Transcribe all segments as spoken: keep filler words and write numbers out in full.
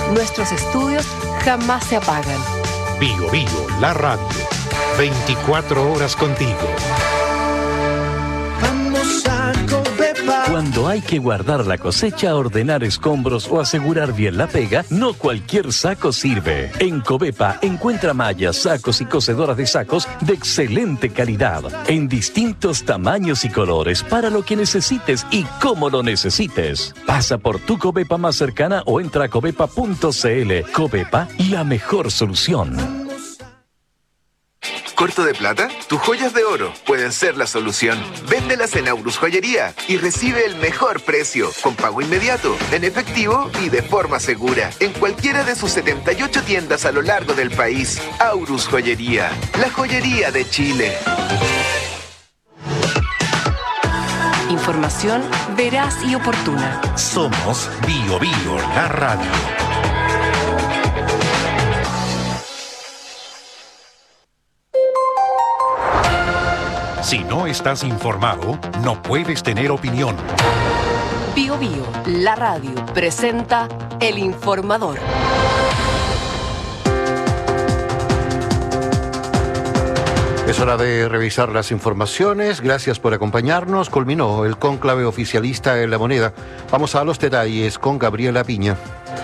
Nuestros estudios jamás se apagan. Bio Bio, la radio. veinticuatro horas contigo. Vamos a Covepa. Cuando hay que guardar la cosecha, ordenar escombros o asegurar bien la pega, no cualquier saco sirve. En Covepa encuentra mallas, sacos y cosedoras de sacos de excelente calidad, en distintos tamaños y colores, para lo que necesites y cómo lo necesites. Pasa por tu Covepa más cercana o entra a covepa punto cl. Covepa, la mejor solución. ¿Corto de plata? Tus joyas de oro pueden ser la solución. Véndelas en Aurus Joyería y recibe el mejor precio, con pago inmediato, en efectivo y de forma segura, en cualquiera de sus setenta y ocho tiendas a lo largo del país. Aurus Joyería, la joyería de Chile. Información veraz y oportuna. Somos Bio Bio, la radio. Si no estás informado, no puedes tener opinión. Bio Bio, la radio, presenta El Informador. Es hora de revisar las informaciones. Gracias por acompañarnos. Culminó el cónclave oficialista en La Moneda. Vamos a los detalles con Gabriela Piña.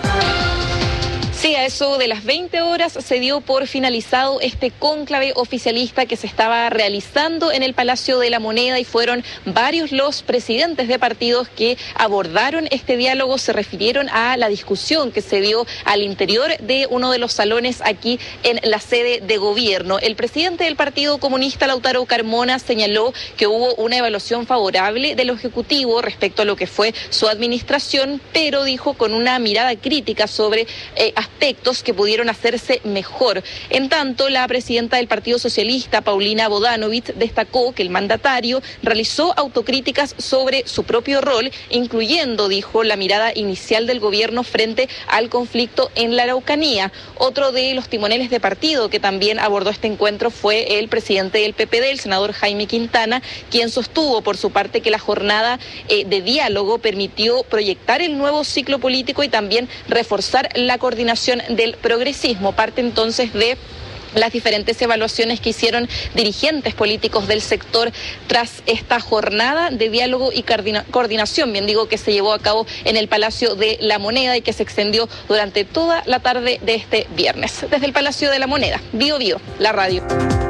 Sí, a eso de las veinte horas se dio por finalizado este cónclave oficialista que se estaba realizando en el Palacio de la Moneda y fueron varios los presidentes de partidos que abordaron este diálogo, se refirieron a la discusión que se dio al interior de uno de los salones aquí en la sede de gobierno. El presidente del Partido Comunista, Lautaro Carmona, señaló que hubo una evaluación favorable del Ejecutivo respecto a lo que fue su administración, pero dijo con una mirada crítica sobre eh, aspectos que pudieron hacerse mejor. En tanto, la presidenta del Partido Socialista, Paulina Bodanovich, destacó que el mandatario realizó autocríticas sobre su propio rol, incluyendo, dijo, la mirada inicial del gobierno frente al conflicto en la Araucanía. Otro de los timoneles de partido que también abordó este encuentro fue el presidente del P P D, el senador Jaime Quintana, quien sostuvo por su parte que la jornada eh, de diálogo permitió proyectar el nuevo ciclo político y también reforzar la coordinación del progresismo. Parte entonces de las diferentes evaluaciones que hicieron dirigentes políticos del sector tras esta jornada de diálogo y coordinación, bien digo, que se llevó a cabo en el Palacio de la Moneda y que se extendió durante toda la tarde de este viernes. Desde el Palacio de la Moneda, Bio Bio, la radio.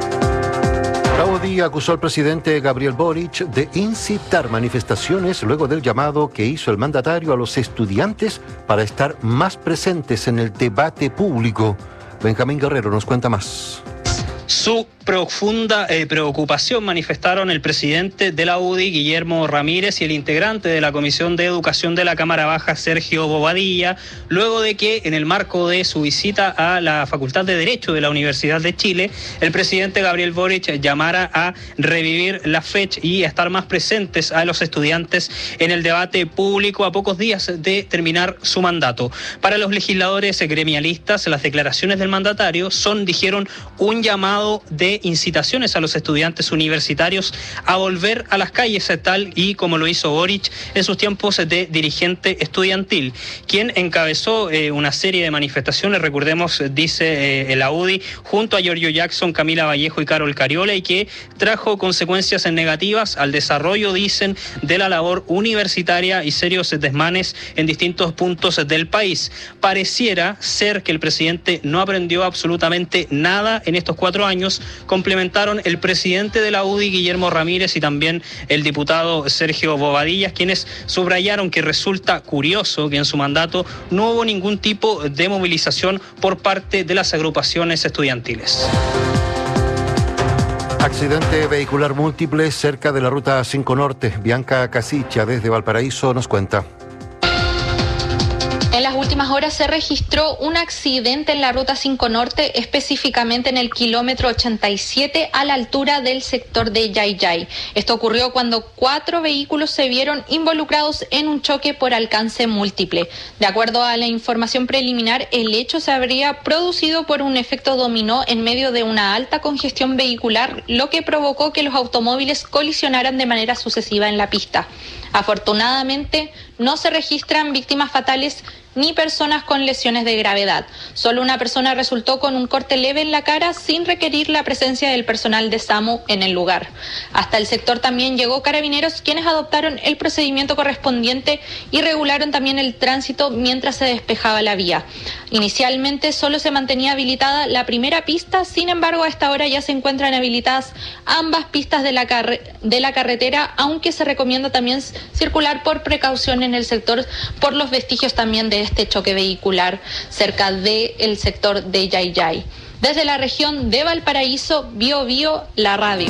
La U D I acusó al presidente Gabriel Boric de incitar manifestaciones luego del llamado que hizo el mandatario a los estudiantes para estar más presentes en el debate público. Benjamín Guerrero nos cuenta más. Su profunda eh, preocupación manifestaron el presidente de la U D I, Guillermo Ramírez, y el integrante de la Comisión de Educación de la Cámara Baja, Sergio Bobadilla, luego de que, en el marco de su visita a la Facultad de Derecho de la Universidad de Chile, el presidente Gabriel Boric llamara a revivir la fecha y a estar más presentes a los estudiantes en el debate público a pocos días de terminar su mandato. Para los legisladores gremialistas, las declaraciones del mandatario son, dijeron, un llamado de incitaciones a los estudiantes universitarios a volver a las calles, tal y como lo hizo Boric en sus tiempos de dirigente estudiantil, quien encabezó eh, una serie de manifestaciones, recordemos, dice eh, la U D I, junto a Giorgio Jackson, Camila Vallejo y Carol Cariola, y que trajo consecuencias negativas al desarrollo, dicen, de la labor universitaria y serios desmanes en distintos puntos del país. Pareciera ser que el presidente no aprendió absolutamente nada en estos cuatro años, complementaron el presidente de la U D I, Guillermo Ramírez, y también el diputado Sergio Bobadillas, quienes subrayaron que resulta curioso que en su mandato no hubo ningún tipo de movilización por parte de las agrupaciones estudiantiles. Accidente vehicular múltiple cerca de la ruta cinco Norte. Bianca Casicha desde Valparaíso nos cuenta. En las últimas horas se registró un accidente en la ruta cinco Norte, específicamente en el kilómetro ochenta y siete a la altura del sector de Yayay. Esto ocurrió cuando cuatro vehículos se vieron involucrados en un choque por alcance múltiple. De acuerdo a la información preliminar, el hecho se habría producido por un efecto dominó en medio de una alta congestión vehicular, lo que provocó que los automóviles colisionaran de manera sucesiva en la pista. Afortunadamente, no se registran víctimas fatales ni personas con lesiones de gravedad. Solo una persona resultó con un corte leve en la cara sin requerir la presencia del personal de SAMU en el lugar. Hasta el sector también llegó Carabineros, quienes adoptaron el procedimiento correspondiente y regularon también el tránsito mientras se despejaba la vía. Inicialmente solo se mantenía habilitada la primera pista, sin embargo a esta hora ya se encuentran habilitadas ambas pistas de la, carre- de la carretera, aunque se recomienda también circular por precaución en el sector por los vestigios también de este choque vehicular cerca del sector de Yayay. Desde la región de Valparaíso, Bio Bio, la radio.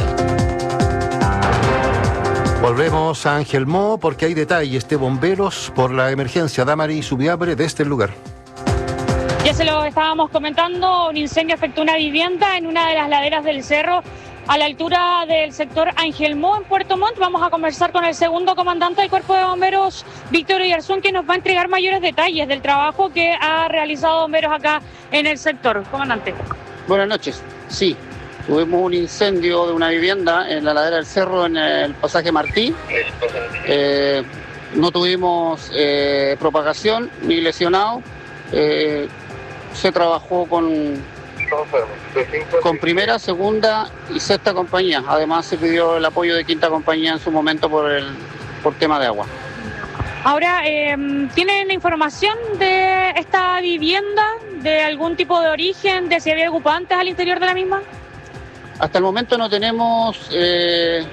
Volvemos a Angelmó porque hay detalles de bomberos por la emergencia. Damari Subiabre desde el lugar. Ya se lo estábamos comentando, un incendio afectó una vivienda en una de las laderas del cerro a la altura del sector Angelmó en Puerto Montt. Vamos a conversar con el segundo comandante del Cuerpo de Bomberos, Víctor Oyarzún, que nos va a entregar mayores detalles del trabajo que ha realizado bomberos acá en el sector. Comandante. Buenas noches. Sí, tuvimos un incendio de una vivienda en la ladera del cerro en el pasaje Martí. Eh, no tuvimos eh, propagación ni lesionados. Eh, se trabajó con con primera, segunda y sexta compañía. Además se pidió el apoyo de quinta compañía en su momento por el por tema de agua. Ahora, eh, ¿tienen información de esta vivienda, de algún tipo de origen, de si había ocupantes al interior de la misma? Hasta el momento no tenemos eh,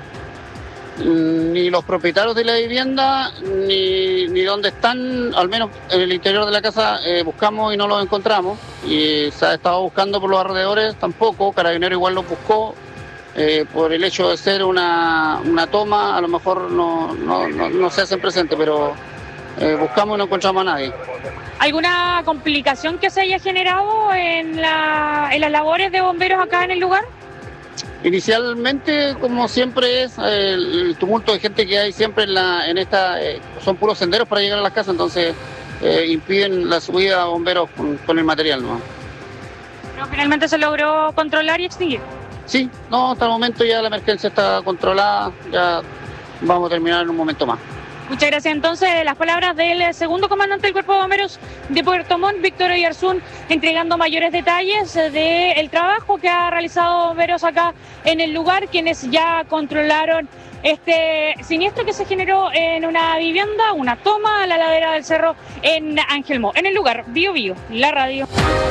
ni los propietarios de la vivienda, ni, ni dónde están, al menos en el interior de la casa eh, buscamos y no los encontramos. Y se ha estado buscando por los alrededores, tampoco. Carabinero igual los buscó, eh, por el hecho de ser una, una toma, a lo mejor no, no, no, no se hacen presentes, pero eh, buscamos y no encontramos a nadie. ¿Alguna complicación que se haya generado en, la, en las labores de bomberos acá en el lugar? Inicialmente, como siempre es, el, el tumulto de gente que hay siempre en, la, en esta, eh, son puros senderos para llegar a las casas, entonces eh, impiden la subida a bomberos con, con el material, ¿no? Pero finalmente se logró controlar y extinguir. Sí, no, hasta el momento ya la emergencia está controlada, ya vamos a terminar en un momento más. Muchas gracias. Entonces, las palabras del segundo comandante del Cuerpo de Bomberos de Puerto Montt, Víctor Oyarzún, entregando mayores detalles del trabajo que ha realizado bomberos acá en el lugar, quienes ya controlaron este siniestro que se generó en una vivienda, una toma a la ladera del cerro en Angelmó. En el lugar, Bio Bio, la radio.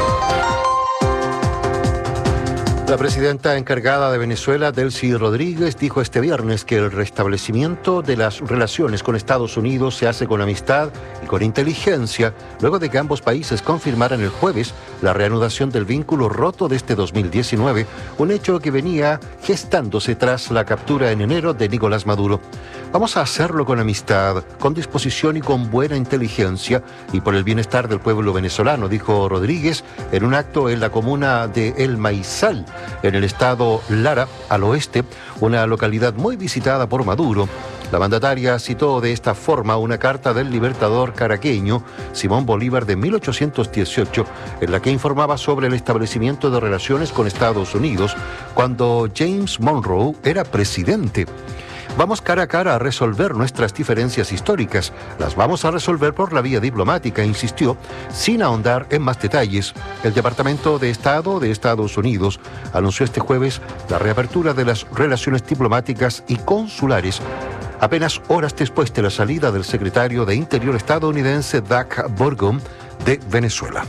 La presidenta encargada de Venezuela, Delcy Rodríguez, dijo este viernes que el restablecimiento de las relaciones con Estados Unidos se hace con amistad y con inteligencia, luego de que ambos países confirmaran el jueves la reanudación del vínculo roto desde dos mil diecinueve, un hecho que venía gestándose tras la captura en enero de Nicolás Maduro. Vamos a hacerlo con amistad, con disposición y con buena inteligencia y por el bienestar del pueblo venezolano, dijo Rodríguez en un acto en la comuna de El Maizal, en el estado Lara, al oeste, una localidad muy visitada por Maduro. La mandataria citó de esta forma una carta del libertador caraqueño Simón Bolívar de mil ochocientos dieciocho, en la que informaba sobre el establecimiento de relaciones con Estados Unidos cuando James Monroe era presidente. Vamos cara a cara a resolver nuestras diferencias históricas. Las vamos a resolver por la vía diplomática, insistió, sin ahondar en más detalles. El Departamento de Estado de Estados Unidos anunció este jueves la reapertura de las relaciones diplomáticas y consulares, apenas horas después de la salida del secretario de Interior estadounidense Doug Burgum de Venezuela.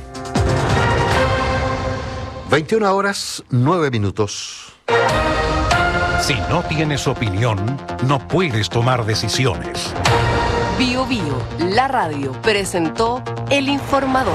veintiuna horas, nueve minutos. Si no tienes opinión, no puedes tomar decisiones. Bio Bio, la radio, presentó El Informador.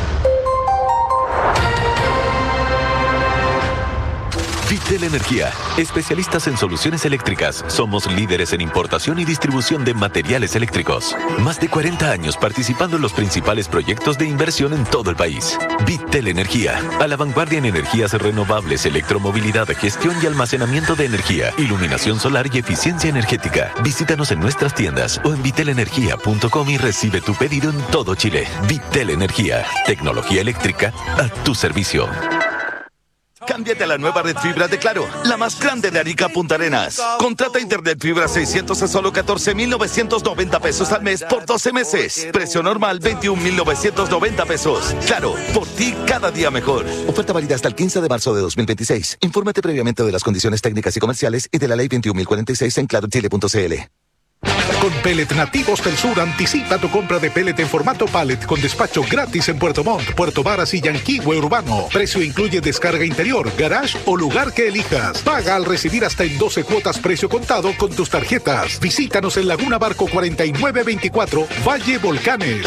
Vitel Energía, especialistas en soluciones eléctricas. Somos líderes en importación y distribución de materiales eléctricos. Más de cuarenta años participando en los principales proyectos de inversión en todo el país. Vitel Energía, a la vanguardia en energías renovables, electromovilidad, gestión y almacenamiento de energía, iluminación solar y eficiencia energética. Visítanos en nuestras tiendas o en vitel energía punto com y recibe tu pedido en todo Chile. Vitel Energía, tecnología eléctrica a tu servicio. Cámbiate a la nueva red fibra de Claro, la más grande de Arica Punta Arenas. Contrata internet fibra seiscientos a solo catorce mil novecientos noventa pesos al mes por doce meses. Precio normal veintiún mil novecientos noventa pesos. Claro, por ti cada día mejor. Oferta válida hasta el quince de marzo de dos mil veintiséis. Infórmate previamente de las condiciones técnicas y comerciales y de la ley veintiún mil cuarenta y seis en claro chile punto c l. Con Pellet Nativos del Sur anticipa tu compra de pellet en formato pallet con despacho gratis en Puerto Montt, Puerto Varas y Yanquihue Urbano. Precio incluye descarga interior, garage o lugar que elijas. Paga al recibir hasta en doce cuotas precio contado con tus tarjetas. Visítanos en Laguna Barco cuarenta y nueve veinticuatro, Valle Volcanes.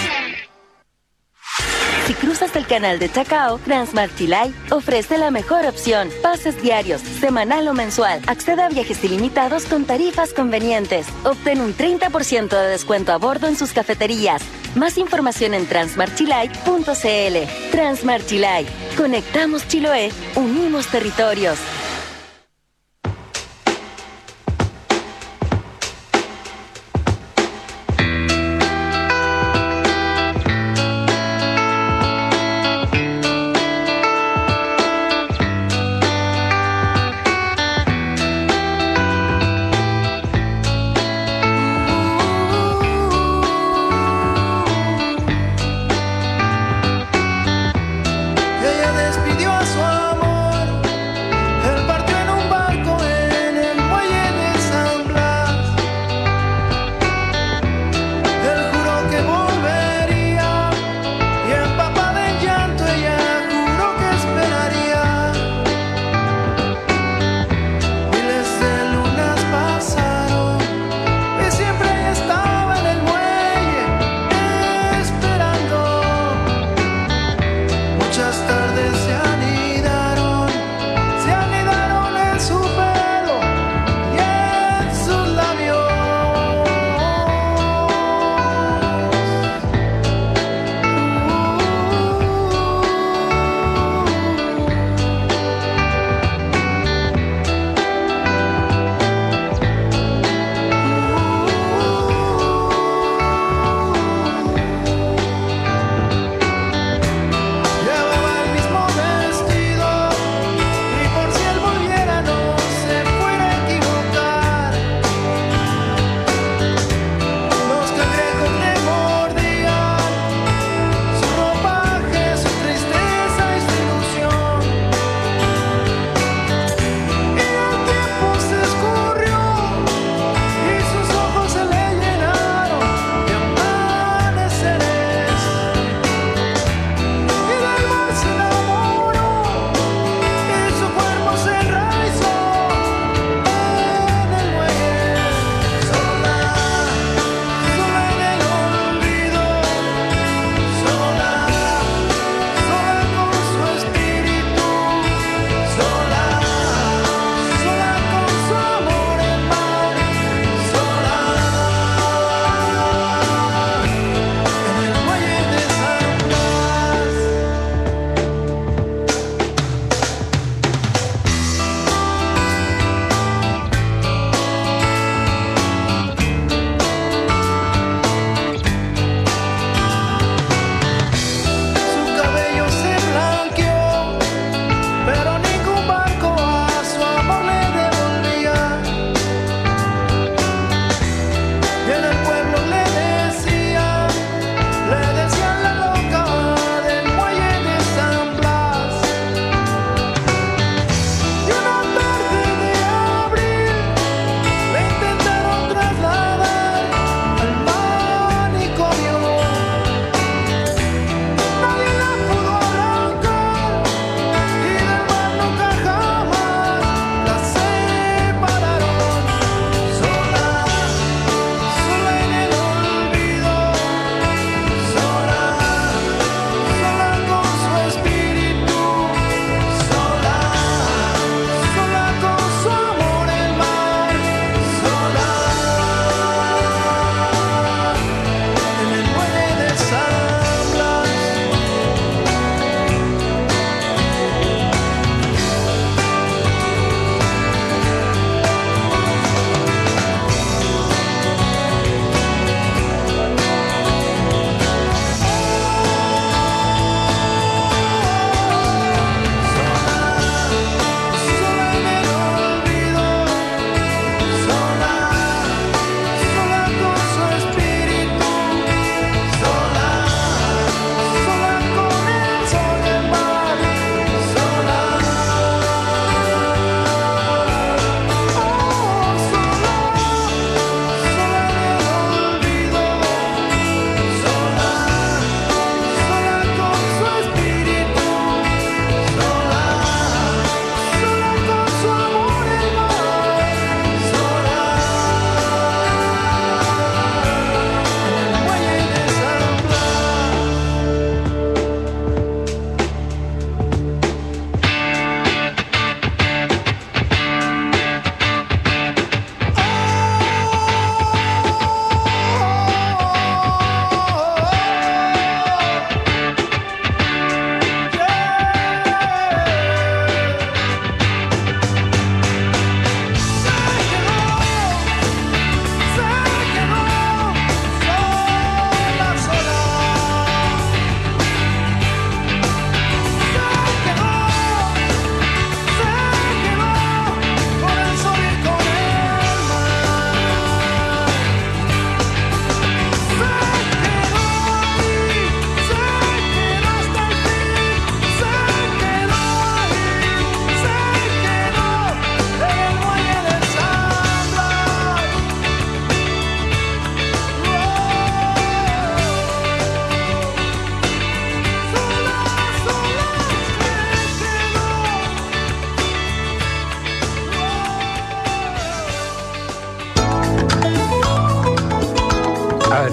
Si cruzas el canal de Chacao, Transmart Chilay ofrece la mejor opción. Pases diarios, semanal o mensual. Accede a viajes ilimitados con tarifas convenientes. Obtén un treinta por ciento de descuento a bordo en sus cafeterías. Más información en transmart chilay punto c l. Transmart Chilay. Conectamos Chiloé. Unimos territorios. Ella despidió a su amor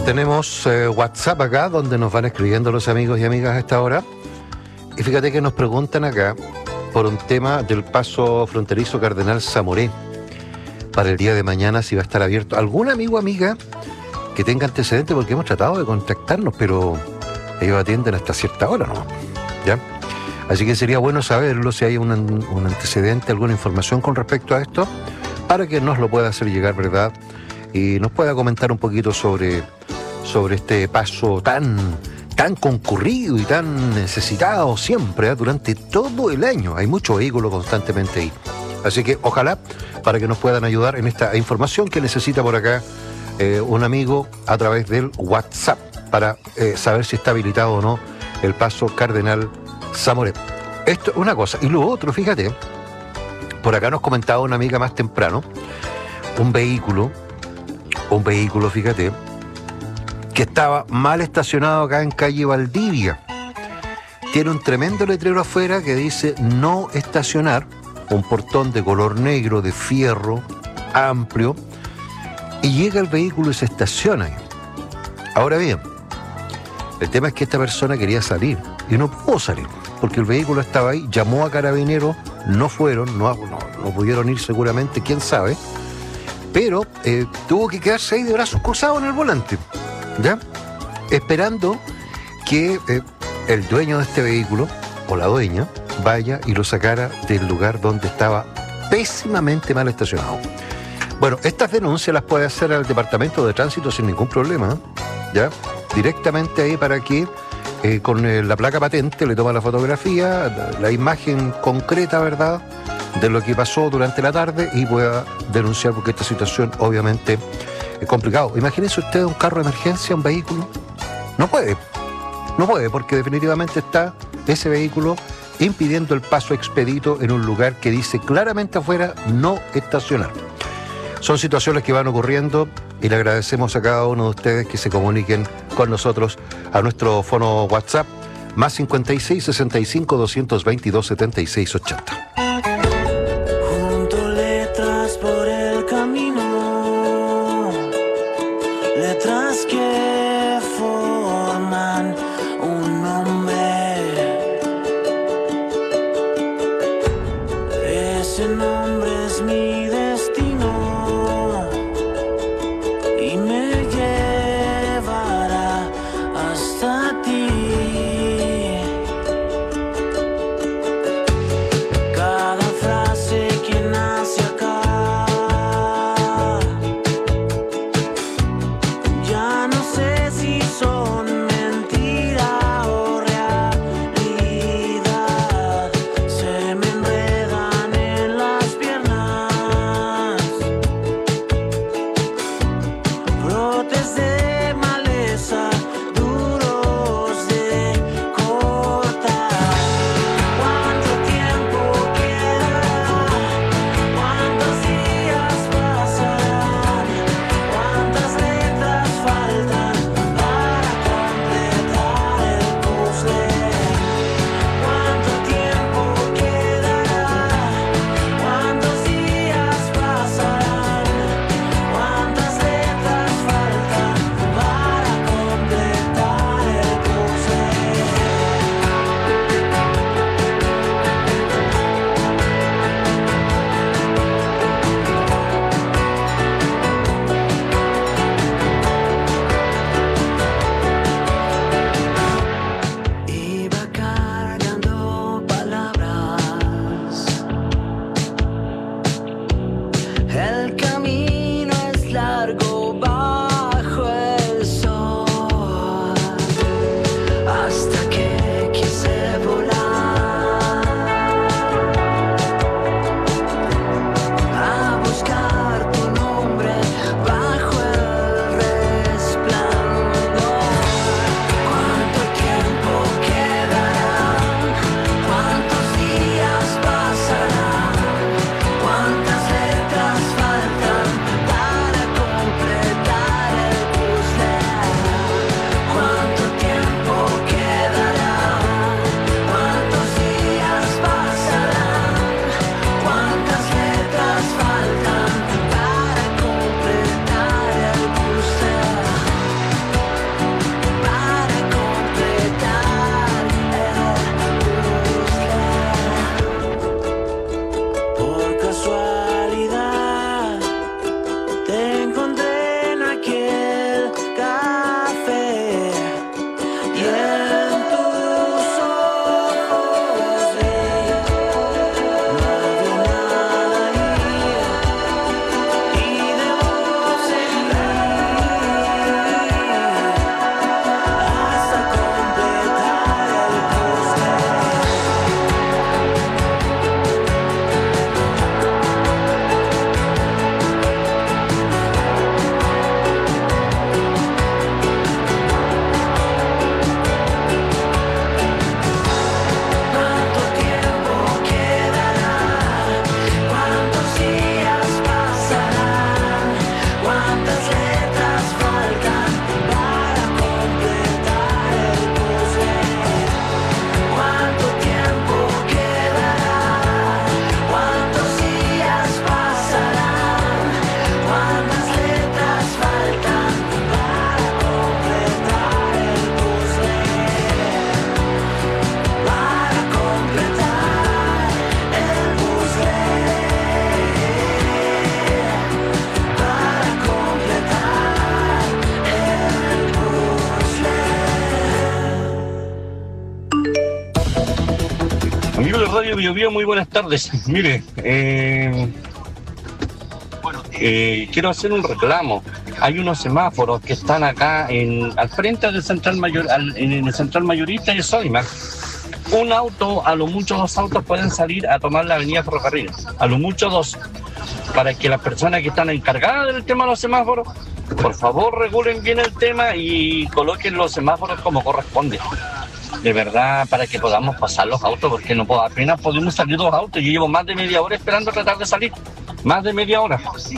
tenemos eh, WhatsApp acá donde nos van escribiendo los amigos y amigas a esta hora. Y fíjate que nos preguntan acá por un tema del paso fronterizo Cardenal Zamoré. Para el día de mañana si va a estar abierto. ¿Algún amigo o amiga que tenga antecedentes? Porque hemos tratado de contactarnos, pero ellos atienden hasta cierta hora, ¿no? ¿Ya? Así que sería bueno saberlo, si hay un, un antecedente, alguna información con respecto a esto, para que nos lo pueda hacer llegar, ¿verdad? Y nos pueda comentar un poquito sobre, sobre este paso tan, tan concurrido y tan necesitado siempre, ¿eh? Durante todo el año. Hay mucho vehículo constantemente ahí. Así que ojalá para que nos puedan ayudar en esta información que necesita por acá eh, un amigo a través del WhatsApp para eh, saber si está habilitado o no el paso Cardenal Zamoré. Esto es una cosa. Y lo otro, fíjate, por acá nos comentaba una amiga más temprano, un vehículo, un vehículo, fíjate, que estaba mal estacionado acá en calle Valdivia. Tiene un tremendo letrero afuera que dice no estacionar, un portón de color negro, de fierro, amplio, y llega el vehículo y se estaciona ahí. Ahora bien, el tema es que esta persona quería salir y no pudo salir, porque el vehículo estaba ahí, llamó a carabineros, no fueron, no, no, no pudieron ir seguramente, quién sabe, pero eh, tuvo que quedarse ahí de brazos cruzados en el volante, ¿ya? Esperando que eh, el dueño de este vehículo, o la dueña, vaya y lo sacara del lugar donde estaba pésimamente mal estacionado. Bueno, estas denuncias las puede hacer al Departamento de Tránsito sin ningún problema, ¿ya? Directamente ahí para que eh, con eh, la placa patente le toma la fotografía, la, la imagen concreta, ¿verdad?, de lo que pasó durante la tarde y pueda denunciar, porque esta situación obviamente es complicado. Imagínense usted un carro de emergencia, un vehículo. No puede, no puede, porque definitivamente está ese vehículo impidiendo el paso expedito en un lugar que dice claramente afuera no estacionar. Son situaciones que van ocurriendo y le agradecemos a cada uno de ustedes que se comuniquen con nosotros a nuestro fono WhatsApp más cincuenta y seis, sesenta y cinco, doscientos veintidós, setenta y seis, ochenta. Junto letras por el camino, letras que forman un nombre. Ese nombre es mi destino y me llevará hasta ti. Cada Amigo de Radio Bio Bio, muy buenas tardes. Mire, eh, bueno, eh, quiero hacer un reclamo. Hay unos semáforos que están acá en, al frente del Central Mayor, al, en el Central Mayorista y el Sodimac. Un auto, a lo mucho dos autos pueden salir a tomar la avenida Ferrocarril. A lo mucho dos. Para que las personas que están encargadas del tema de los semáforos, por favor regulen bien el tema y coloquen los semáforos como corresponde. De verdad, para que podamos pasar los autos, porque no puedo, apenas podemos salir dos autos. Yo llevo más de media hora esperando a tratar de salir. Más de media hora. Sí,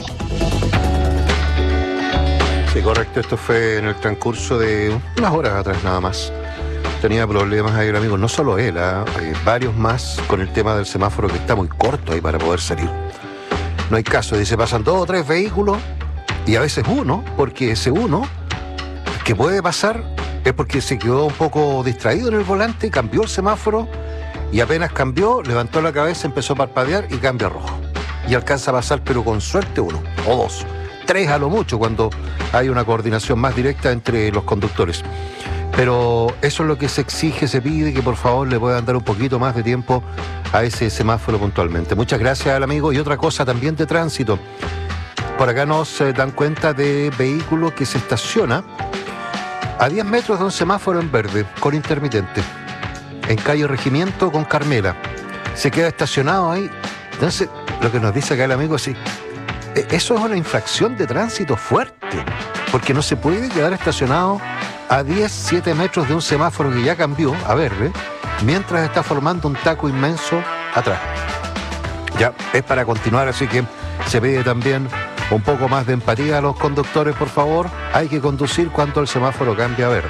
correcto. Esto fue en el transcurso de unas horas atrás nada más. Tenía problemas ahí el amigo, no solo él, ¿eh? Hay varios más con el tema del semáforo que está muy corto ahí para poder salir. No hay caso, dice, pasan dos o tres vehículos y a veces uno, porque ese uno que puede pasar es porque se quedó un poco distraído en el volante, cambió el semáforo y apenas cambió, levantó la cabeza, empezó a parpadear y cambia a rojo. Y alcanza a pasar, pero con suerte uno o dos. Tres a lo mucho cuando hay una coordinación más directa entre los conductores. Pero eso es lo que se exige, se pide, que por favor le puedan dar un poquito más de tiempo a ese semáforo puntualmente. Muchas gracias al amigo. Y otra cosa también de tránsito. Por acá nos eh, dan cuenta de vehículo que se estaciona a diez metros de un semáforo en verde, con intermitente, en calle Regimiento con Carmela. Se queda estacionado ahí. Entonces, lo que nos dice acá el amigo es sí, eso es una infracción de tránsito fuerte, porque no se puede quedar estacionado a diez, siete metros de un semáforo que ya cambió a verde, mientras está formando un taco inmenso atrás. Ya, es para continuar, así que se pide también un poco más de empatía a los conductores, por favor. Hay que conducir cuando el semáforo cambia a verde.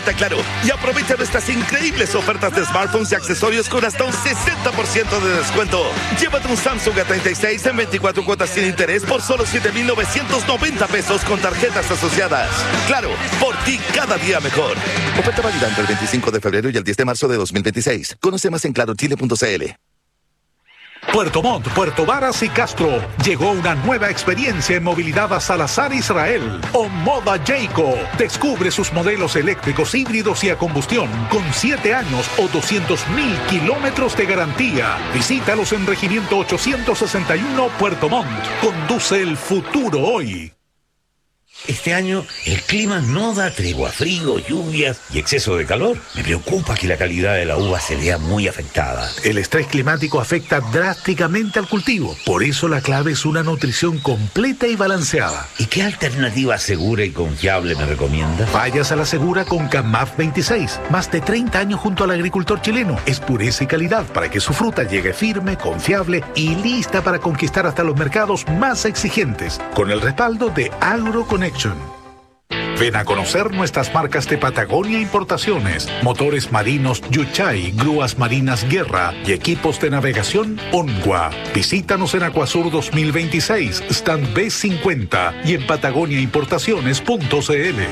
Visita Claro y aprovecha nuestras increíbles ofertas de smartphones y accesorios con hasta un sesenta por ciento de descuento. Llévate un Samsung A treinta y seis en veinticuatro cuotas sin interés por solo siete mil novecientos noventa pesos con tarjetas asociadas. Claro, por ti cada día mejor. Oferta válida entre el veinticinco de febrero y el diez de marzo de dos mil veintiséis. Conoce más en claro chile punto c l. Puerto Montt, Puerto Varas y Castro. Llegó una nueva experiencia en movilidad a Salazar Israel. Omoda Jayco. Descubre sus modelos eléctricos, híbridos y a combustión con siete años o doscientos mil kilómetros de garantía. Visítalos en Regimiento ochocientos sesenta y uno Puerto Montt. Conduce el futuro hoy. Este año el clima no da tregua, frío, lluvias y exceso de calor. Me preocupa que la calidad de la uva se vea muy afectada. El estrés climático afecta drásticamente al cultivo. Por eso la clave es una nutrición completa y balanceada. ¿Y qué alternativa segura y confiable me recomienda? Vayas a la segura con Camaf veintiséis. Más de treinta años junto al agricultor chileno. Es pureza y calidad para que su fruta llegue firme, confiable y lista para conquistar hasta los mercados más exigentes. Con el respaldo de AgroConnect. Ven a conocer nuestras marcas de Patagonia Importaciones, motores marinos Yuchay, grúas marinas Guerra y equipos de navegación Onwa. Visítanos en Acuasur dos mil veintiséis, stand B cincuenta y en patagonia importaciones punto c l.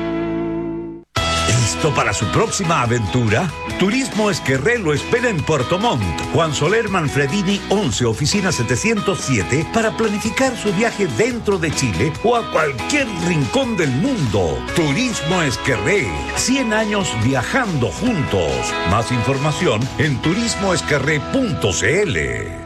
¿Listo para su próxima aventura? Turismo Esquerré lo espera en Puerto Montt. Juan Soler Manfredini once, oficina setecientos siete, para planificar su viaje dentro de Chile o a cualquier rincón del mundo. Turismo Esquerré, cien años viajando juntos. Más información en turismo esquerré punto c l.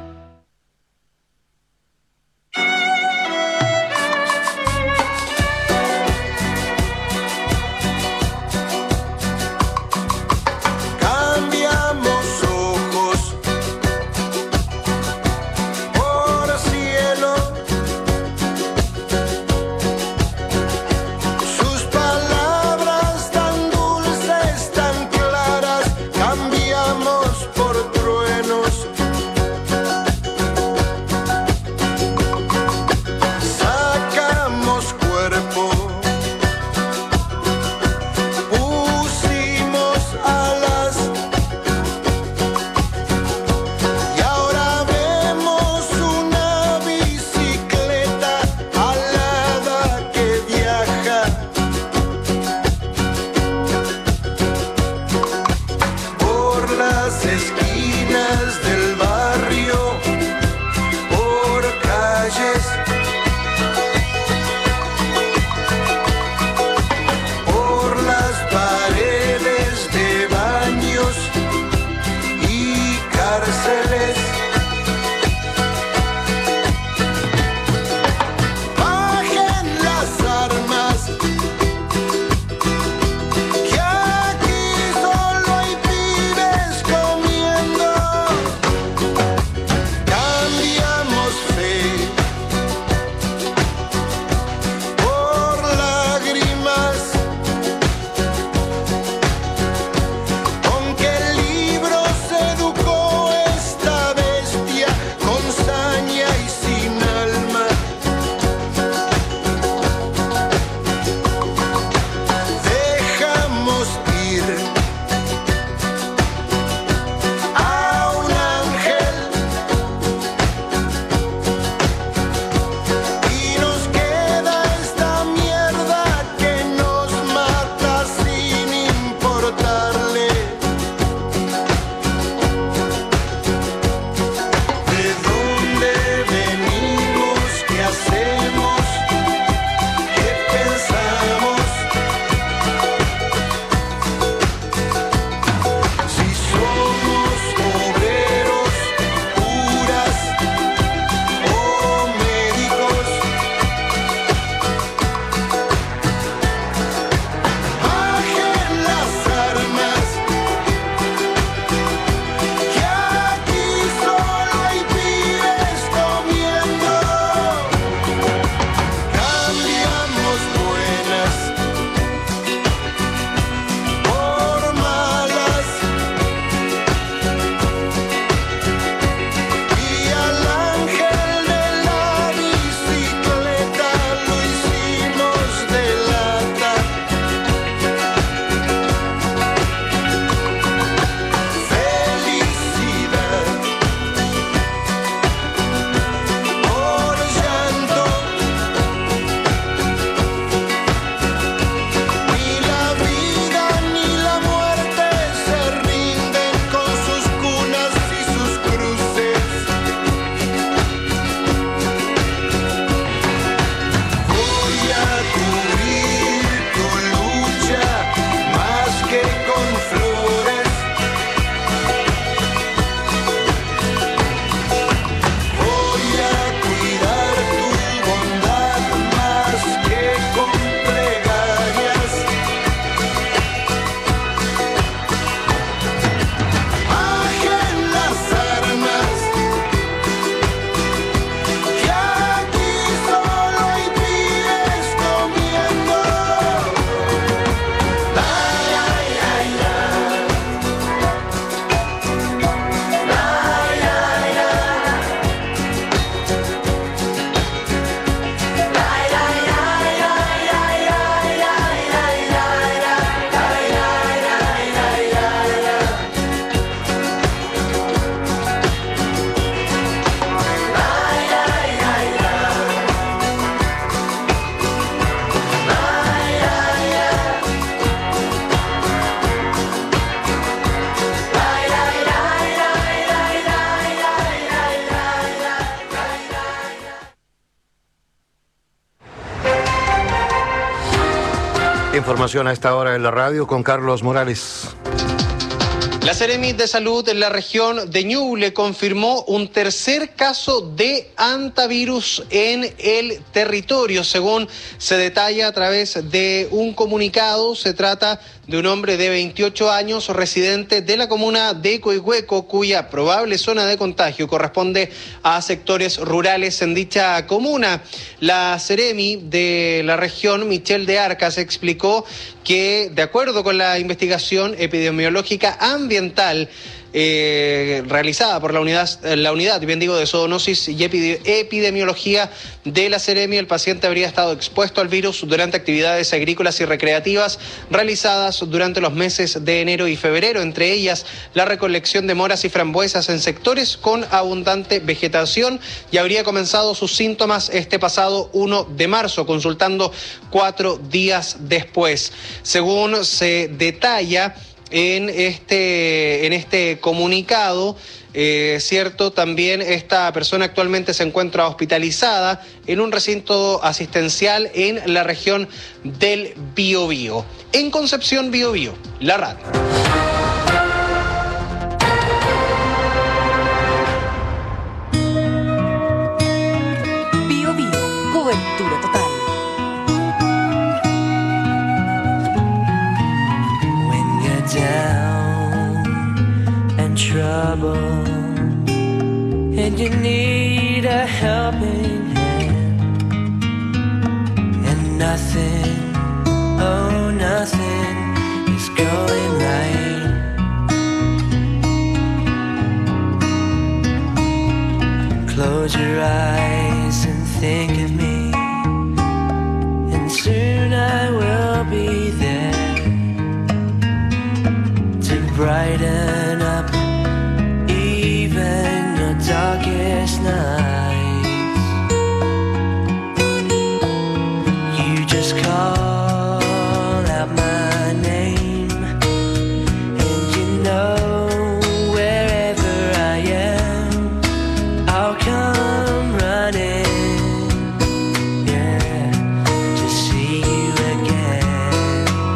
Información a esta hora en la radio con Carlos Morales. La Seremi de Salud en la región de Ñuble confirmó un tercer caso de hantavirus en el territorio. Según se detalla a través de un comunicado, se trata de un hombre de veintiocho años, residente de la comuna de Coihueco, cuya probable zona de contagio corresponde a sectores rurales en dicha comuna. La Seremi de la región, Michelle de Arcas, explicó que, de acuerdo con la investigación epidemiológica ambiental eh, realizada por la unidad, la unidad, bien digo, de zoonosis y epidemiología de la Seremi, el paciente habría estado expuesto al virus durante actividades agrícolas y recreativas realizadas durante los meses de enero y febrero, entre ellas la recolección de moras y frambuesas en sectores con abundante vegetación, y habría comenzado sus síntomas este pasado uno de marzo, consultando cuatro días después. Según se detalla en este, en este comunicado, eh, cierto, también esta persona actualmente se encuentra hospitalizada en un recinto asistencial en la región del Biobío. En Concepción, Biobío, la radio. Biobío, cobertura total. Down and trouble, and you need a helping hand, and nothing, oh nothing is going right. Close your eyes and think of me, and soon I will be there to brighten up even your darkest nights. You just call out my name, and you know wherever I am, I'll come running, yeah, to see you again.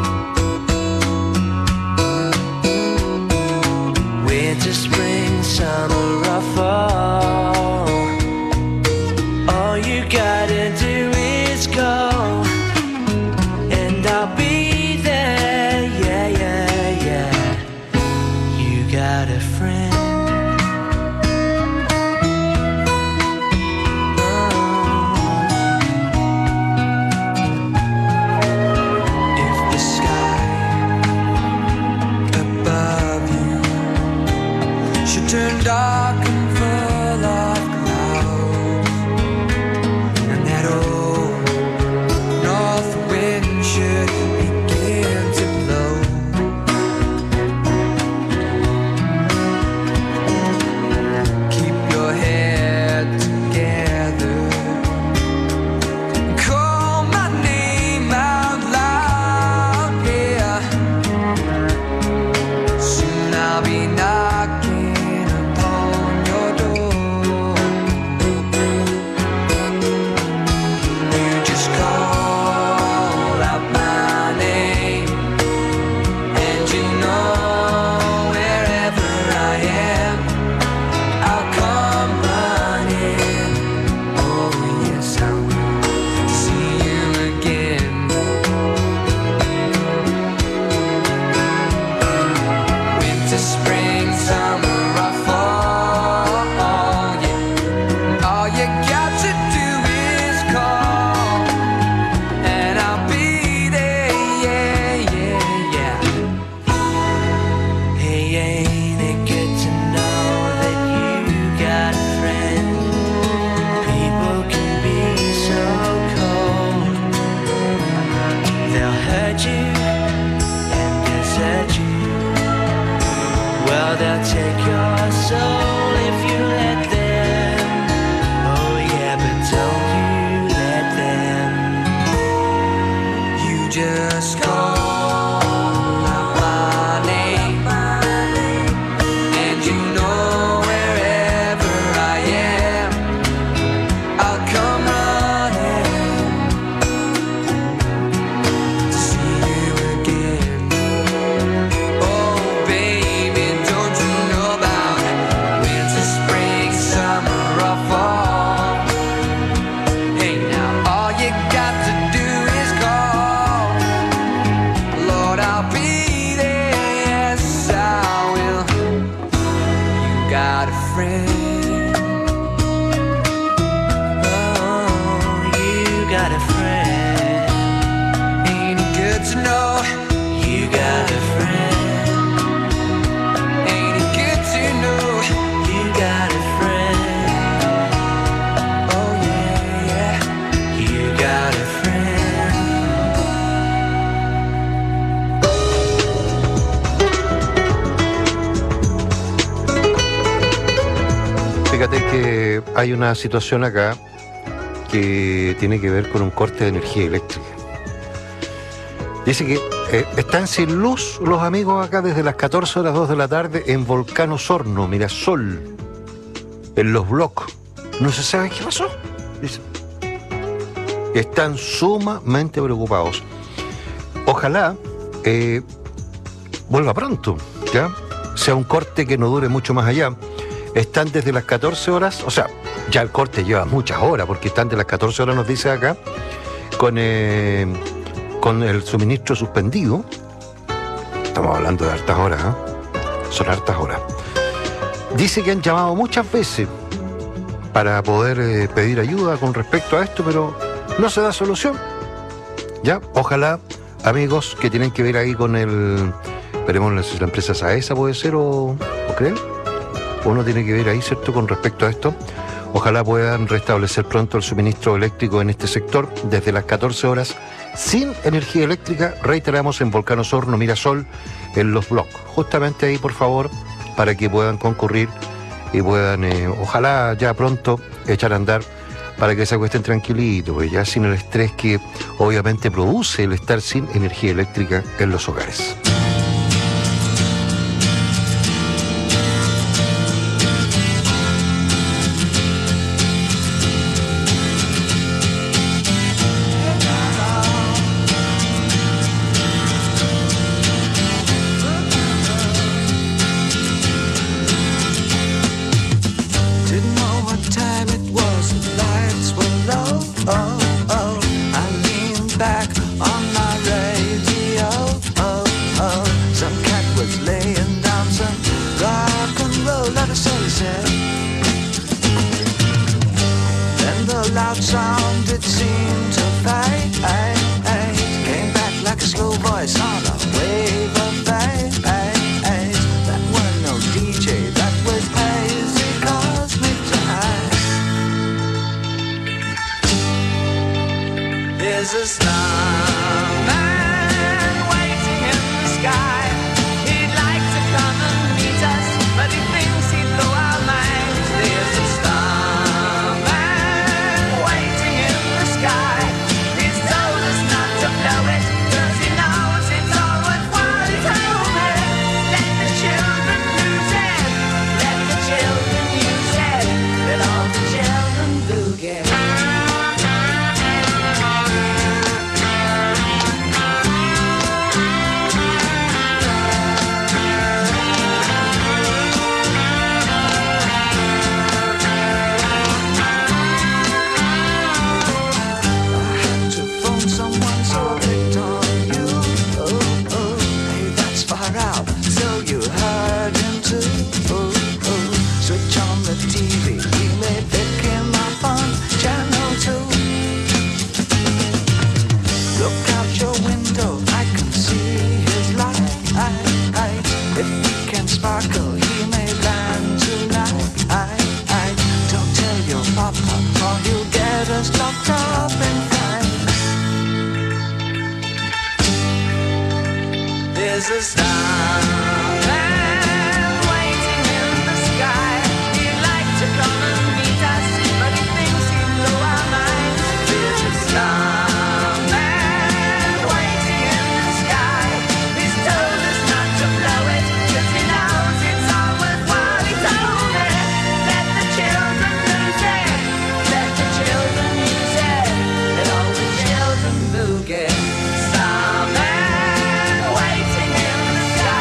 friend. Ain't it good to know you got a friend? Ain't it good to know you got a friend? Oh yeah, yeah, you got a friend. Fíjate que hay una situación acá que tiene que ver con un corte de energía eléctrica. Dice que eh, están sin luz los amigos acá desde las catorce horas dos de la tarde en Volcán Osorno, Mirasol, en Los Blocs. No se sabe qué pasó. Dice. Están sumamente preocupados. Ojalá eh, vuelva pronto, ¿ya? Sea un corte que no dure mucho más allá. Están desde las catorce horas, o sea, ya el corte lleva muchas horas, porque están de las catorce horas, nos dice acá, con, eh, con el suministro suspendido. Estamos hablando de hartas horas, ¿eh? Son hartas horas. Dice que han llamado muchas veces para poder eh, pedir ayuda con respecto a esto, pero no se da solución. Ya, ojalá, amigos que tienen que ver ahí con el, veremos si la empresa Saesa puede ser o, o creen. Uno tiene que ver ahí, ¿cierto?, con respecto a esto. Ojalá puedan restablecer pronto el suministro eléctrico en este sector desde las catorce horas sin energía eléctrica, reiteramos, en Volcán Osorno, Mirasol, en Los Blocs. Justamente ahí, por favor, para que puedan concurrir y puedan, eh, ojalá ya pronto, echar a andar para que se acuesten tranquilitos, ya sin el estrés que obviamente produce el estar sin energía eléctrica en los hogares. Starman waiting in the sky.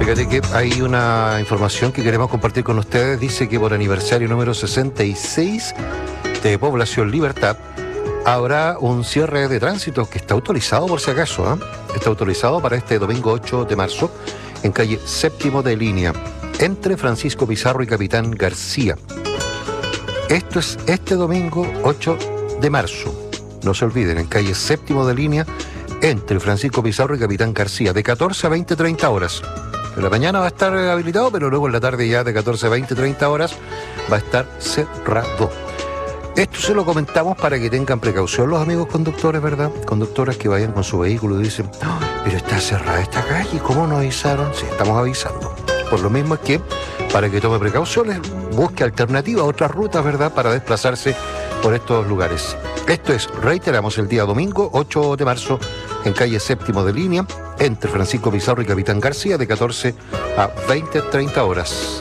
Fíjate que hay una información que queremos compartir con ustedes. Dice que por aniversario número sesenta y seis de Población Libertad habrá un cierre de tránsito que está autorizado por si acaso, ¿eh? Está autorizado para este domingo ocho de marzo en calle Séptimo de Línea, entre Francisco Pizarro y Capitán García. Esto es este domingo ocho de marzo. No se olviden, en calle Séptimo de Línea, entre Francisco Pizarro y Capitán García, de catorce a veinte, treinta horas. En la mañana va a estar habilitado, pero luego en la tarde ya de catorce a veinte, treinta horas va a estar cerrado. Esto se lo comentamos para que tengan precaución los amigos conductores, ¿verdad? Conductoras que vayan con su vehículo y dicen, oh, pero está cerrada esta calle, ¿cómo nos avisaron? Sí, estamos avisando. Por lo mismo es que, para que tome precauciones, busque alternativas, otras rutas, ¿verdad?, para desplazarse por estos lugares. Esto es, reiteramos, el día domingo, ocho de marzo, en calle Séptimo de Línea, entre Francisco Pizarro y Capitán García, de catorce a veinte, treinta horas.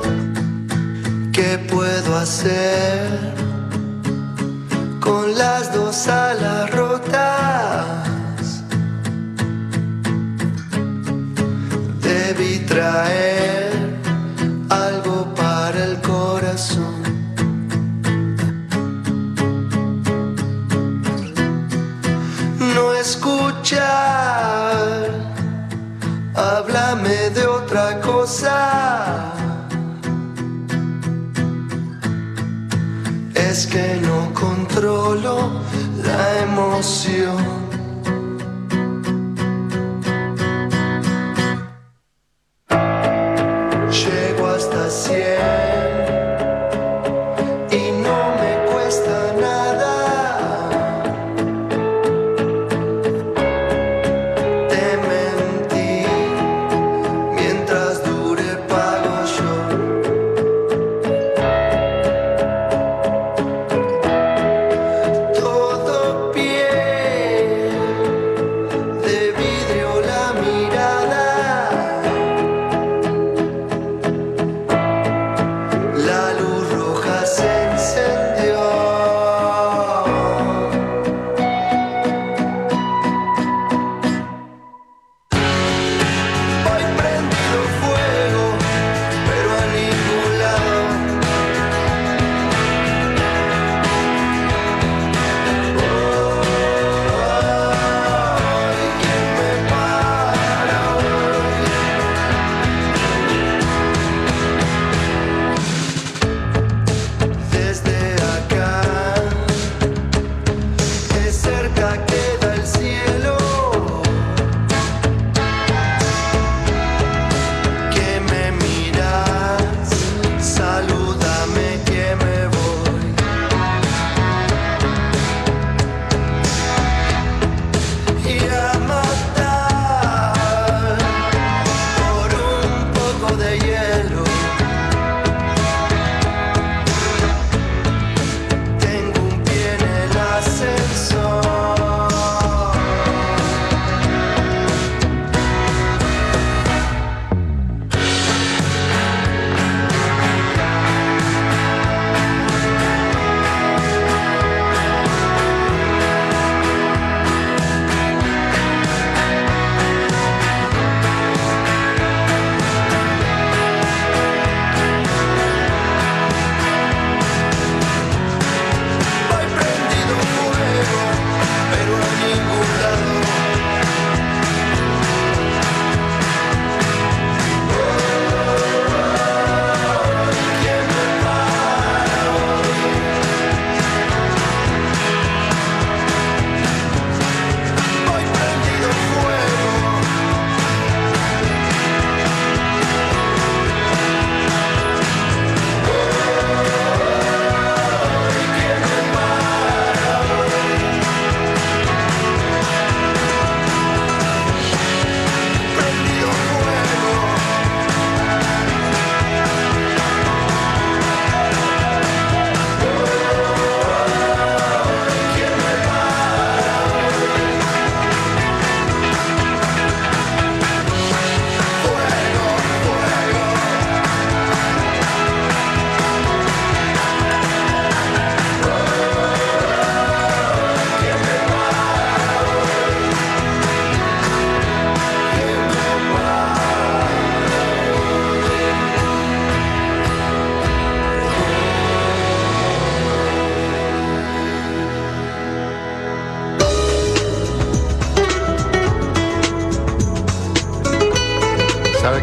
¿Qué puedo hacer con las dos alas rotas? Debí traer algo para el corazón. No escuchar, háblame de otra cosa. Es que no controlo la emoción. Llego hasta cien y no me cuesta nada. Te mentí, mientras dure pago yo. Todo bien.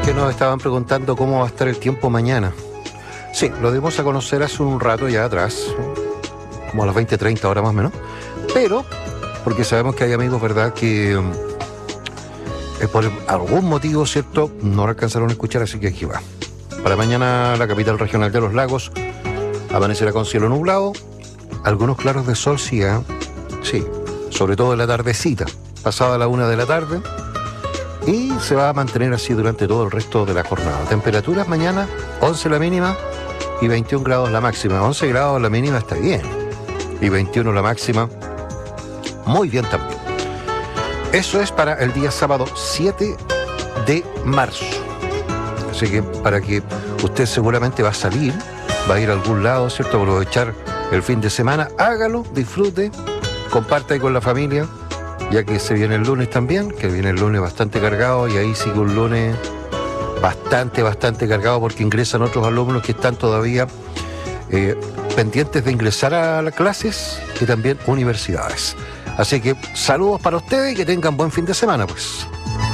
que nos estaban preguntando cómo va a estar el tiempo mañana. Sí, lo dimos a conocer hace un rato ya atrás, como a las veinte treinta horas más o menos, pero porque sabemos que hay amigos, ¿verdad?, que eh, por algún motivo, ¿cierto?, no lo alcanzaron a escuchar, así que aquí va. Para mañana la capital regional de los lagos amanecerá con cielo nublado, algunos claros de sol, sí, ¿eh? Sí, sobre todo en la tardecita, pasada la una de la tarde, y se va a mantener así durante todo el resto de la jornada. Temperaturas mañana, once la mínima y veintiún grados la máxima. once grados la mínima está bien, y veintiuno la máxima, muy bien también. Eso es para el día sábado siete de marzo. Así que para que usted seguramente va a salir, va a ir a algún lado, ¿cierto?, aprovechar el fin de semana, hágalo, disfrute, comparta ahí con la familia, ya que se viene el lunes también, que viene el lunes bastante cargado, y ahí sigue un lunes bastante, bastante cargado, porque ingresan otros alumnos que están todavía eh, pendientes de ingresar a las clases, y también universidades. Así que saludos para ustedes y que tengan buen fin de semana, pues.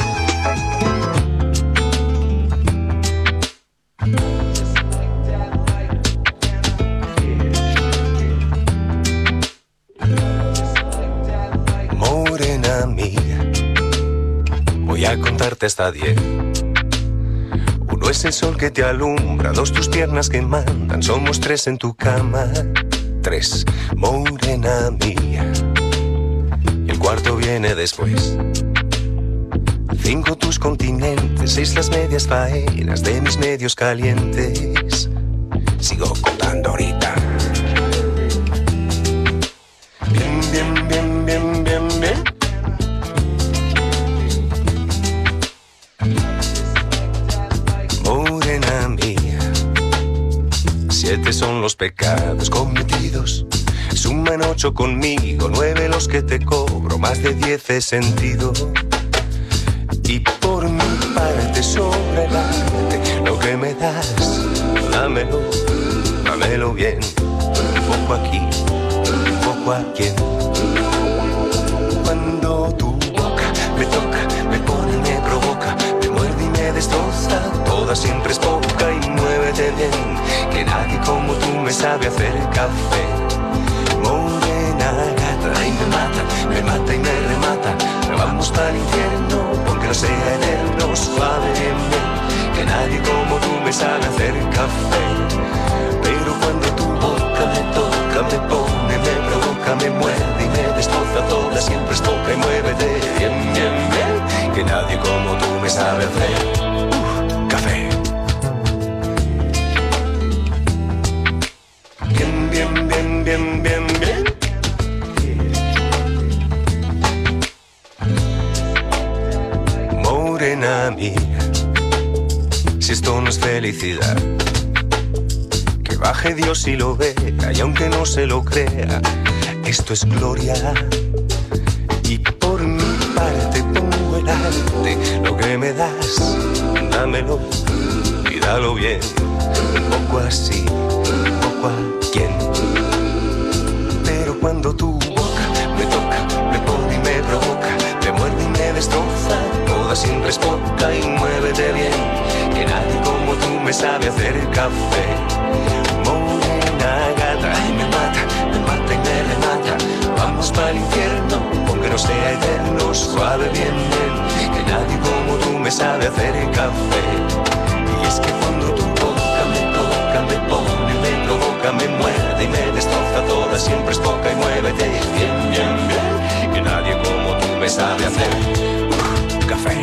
Voy a contarte hasta diez. Uno es el sol que te alumbra, dos tus piernas que mandan, somos tres en tu cama. Tres, morena mía. Y el cuarto viene después. Cinco tus continentes, seis las medias faenas de mis medios calientes. Sigo contando ahorita. Bien, bien, bien, bien, bien, bien. Morena mía, siete son los pecados cometidos. Suman ocho conmigo, nueve los que te cobro, más de diez he sentido. Y por mi parte sobre el arte, lo que me das, dámelo, dámelo bien. Un poco aquí, un poco aquí. Cuando tu boca me toca, me pone y me provoca, me muerde y me destroza, toda siempre es poca y muévete bien, que nadie como tú me sabe hacer café. Morena gata y me mata, me mata y me remata, vamos para el infierno, porque no sea eterno, suave bien, bien, que nadie como tú me sabe hacer café. Pero cuando tu boca me toca, me pone, me provoca, me muerde y me destroza, toda siempre es poca y muévete bien, bien, bien, que nadie como tú me sabe hacer uh, café. Bien, bien, bien, bien, bien, bien. Morena mía, si esto no es felicidad, que baje Dios y lo vea, y aunque no se lo crea, esto es gloria. Y por mi parte pongo el arte, lo que me das, dámelo y dalo bien, un poco así, un poco a quien. Pero cuando tu boca me toca, me pone y me provoca, me muerde y me destroza, toda siempre es poca y muévete bien, que nadie como tú me sabe hacer café. Morena gata y me mata, me mata y me remata, vamos para el infierno, porque no sea eterno, suave bien, bien, que nadie como tú me sabe hacer café. Y es que cuando tu boca me toca, me pone, me provoca, me muerde y me destroza, toda siempre es poca y muévete bien, bien, bien, que nadie como tú me sabe hacer uh, café.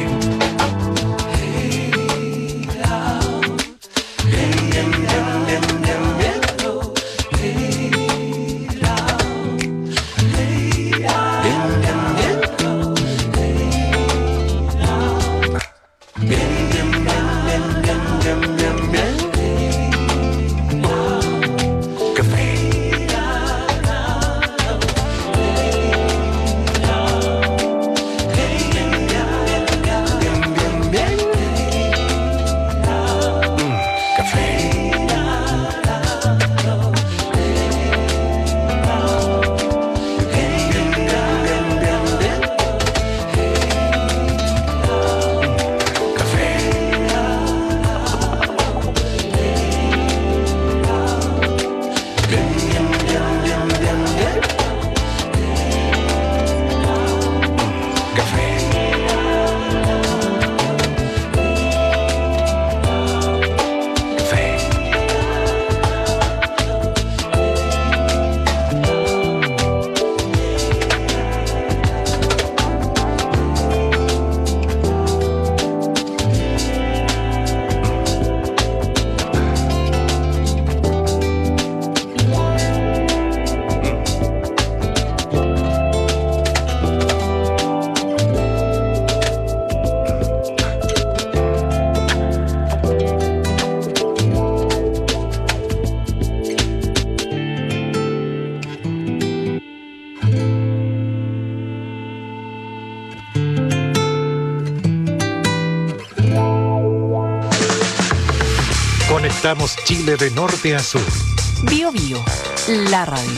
Conectamos Chile de norte a sur. Bio Bio, la radio.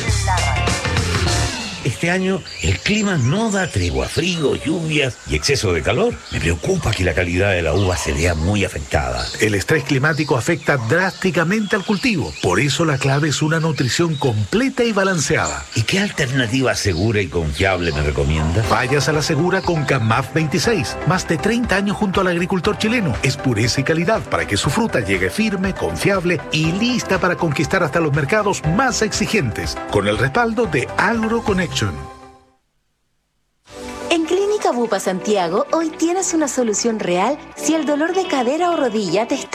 Este año el clima no da tregua, frío, lluvias y exceso de calor. Me preocupa que la calidad de la uva se vea muy afectada. El estrés climático afecta drásticamente al cultivo. Por eso la clave es una nutrición completa y balanceada. ¿Y qué alternativa segura y confiable me recomienda? Vayas a la segura con Camaf veintiséis. Más de treinta años junto al agricultor chileno. Es pureza y calidad para que su fruta llegue firme, confiable y lista para conquistar hasta los mercados más exigentes. Con el respaldo de AgroConnection. En Clínica Bupa Santiago, hoy tienes una solución real si el dolor de cadera o rodilla te está